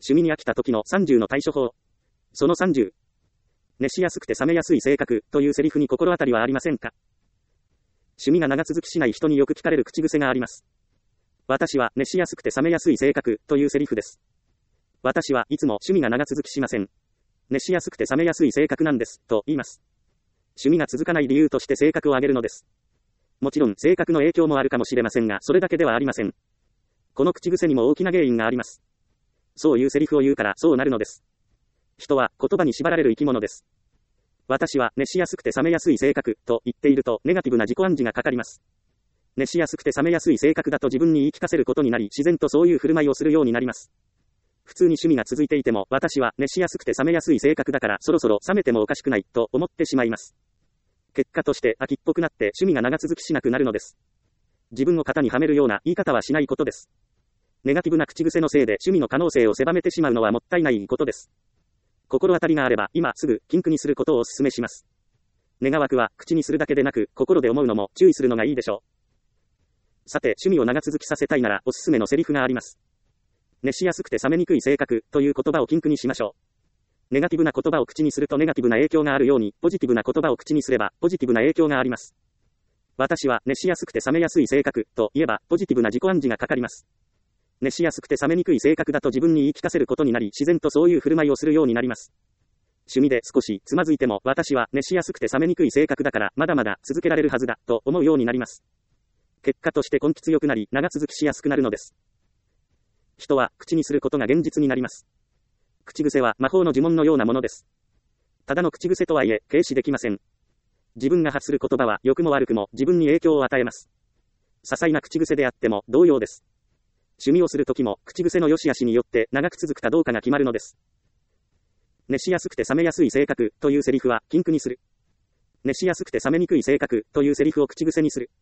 趣味に飽きた時の30の対処法。その30。熱しやすくて冷めやすい性格というセリフに心当たりはありませんか？趣味が長続きしない人によく聞かれる口癖があります。私は熱しやすくて冷めやすい性格というセリフです。私はいつも趣味が長続きしません。熱しやすくて冷めやすい性格なんです、と言います。趣味が続かない理由として性格を挙げるのです。もちろん性格の影響もあるかもしれませんが、それだけではありません。この口癖にも大きな原因があります。そういうセリフを言うからそうなるのです。人は言葉に縛られる生き物です。私は熱しやすくて冷めやすい性格と言っているとネガティブな自己暗示がかかります。熱しやすくて冷めやすい性格だと自分に言い聞かせることになり、自然とそういう振る舞いをするようになります。普通に趣味が続いていても、私は熱しやすくて冷めやすい性格だからそろそろ冷めてもおかしくないと思ってしまいます。結果として飽きっぽくなって趣味が長続きしなくなるのです。自分を型にはめるような言い方はしないことです。ネガティブな口癖のせいで趣味の可能性を狭めてしまうのはもったいないことです。心当たりがあれば今すぐ禁句にすることをお勧めします。願わくは口にするだけでなく心で思うのも注意するのがいいでしょう。さて、趣味を長続きさせたいならおすすめのセリフがあります。熱しやすくて冷めにくい性格という言葉を禁句にしましょう。ネガティブな言葉を口にするとネガティブな影響があるように、ポジティブな言葉を口にすればポジティブな影響があります。私は熱しやすくて冷めやすい性格と言えばポジティブな自己暗示がかかります。熱しやすくて冷めにくい性格だと自分に言い聞かせることになり、自然とそういう振る舞いをするようになります。趣味で少しつまずいても、私は熱しやすくて冷めにくい性格だからまだまだ続けられるはずだと思うようになります。結果として根気強くなり長続きしやすくなるのです。人は口にすることが現実になります。口癖は魔法の呪文のようなものです。ただの口癖とはいえ軽視できません。自分が発する言葉は良くも悪くも自分に影響を与えます。些細な口癖であっても同様です。趣味をするときも口癖の良し悪しによって長く続くかどうかが決まるのです。熱しやすくて冷めやすい性格というセリフは禁句にする。熱しやすくて冷めにくい性格というセリフを口癖にする。